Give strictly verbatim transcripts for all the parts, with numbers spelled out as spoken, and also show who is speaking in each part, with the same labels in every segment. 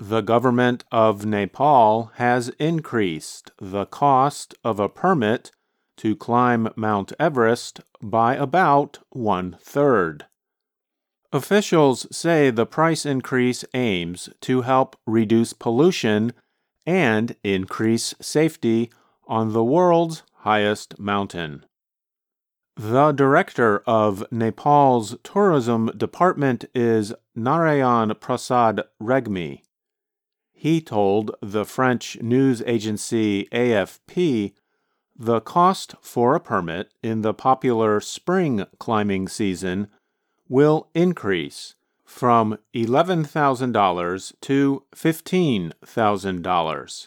Speaker 1: The government of Nepal has increased the cost of a permit to climb Mount Everest by about one-third. Officials say the price increase aims to help reduce pollution and increase safety on the world's highest mountain. The director of Nepal's tourism department is Narayan Prasad Regmi. He told the French news agency A F P the cost for a permit in the popular spring climbing season will increase from eleven thousand dollars to fifteen thousand dollars.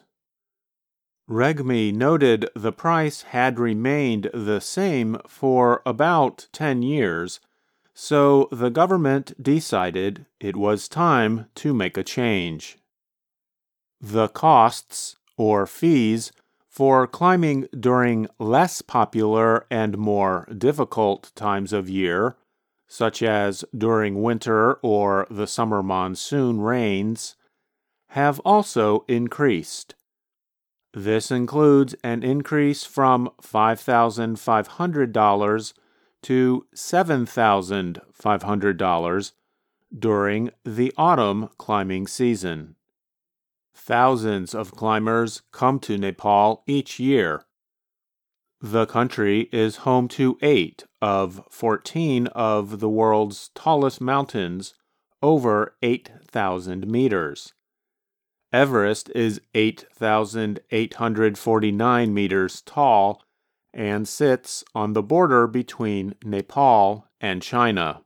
Speaker 1: Regmi noted the price had remained the same for about ten years, so the government decided it was time to make a change. The costs, or fees, for climbing during less popular and more difficult times of year, such as during winter or the summer monsoon rains, have also increased. This includes an increase from five thousand five hundred dollars to seven thousand five hundred dollars during the autumn climbing season. Thousands of climbers come to Nepal each year. The country is home to eight of fourteen of the world's tallest mountains, over eight thousand meters. Everest is eight thousand eight hundred forty-nine meters tall and sits on the border between Nepal and China.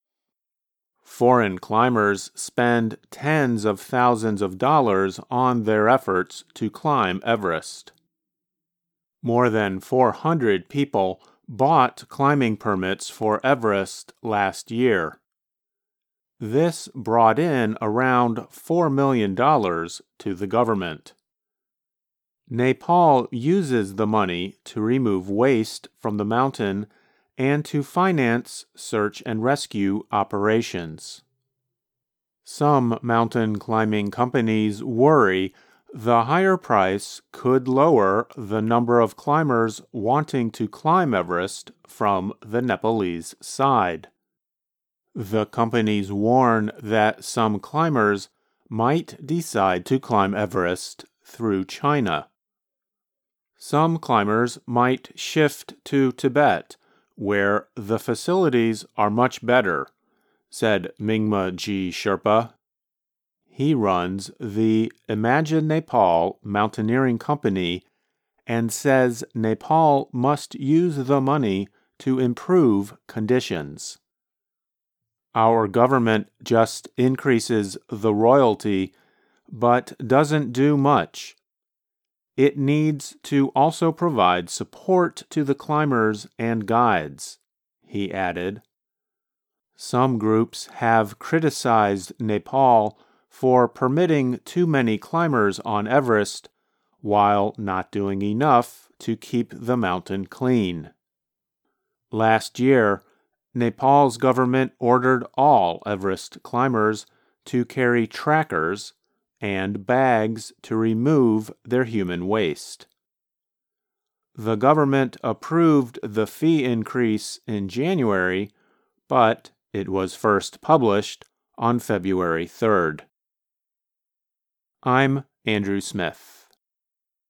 Speaker 1: Foreign climbers spend tens of thousands of dollars on their efforts to climb Everest. More than four hundred people bought climbing permits for Everest last year. This brought in around four million dollars to the government. Nepal uses the money to remove waste from the mountain and to finance search and rescue operations. Some mountain climbing companies worry the higher price could lower the number of climbers wanting to climb Everest from the Nepalese side. The companies warn that some climbers might decide to climb Everest through China. Some climbers might shift to Tibet, where the facilities are much better, said Mingma G. Sherpa. He runs the Imagine Nepal Mountaineering Company and says Nepal must use the money to improve conditions. Our government just increases the royalty, but doesn't do much. It needs to also provide support to the climbers and guides, he added. Some groups have criticized Nepal for permitting too many climbers on Everest while not doing enough to keep the mountain clean. Last year, Nepal's government ordered all Everest climbers to carry trackers and bags to remove their human waste. The government approved the fee increase in January, but it was first published on February third. I'm Andrew Smith.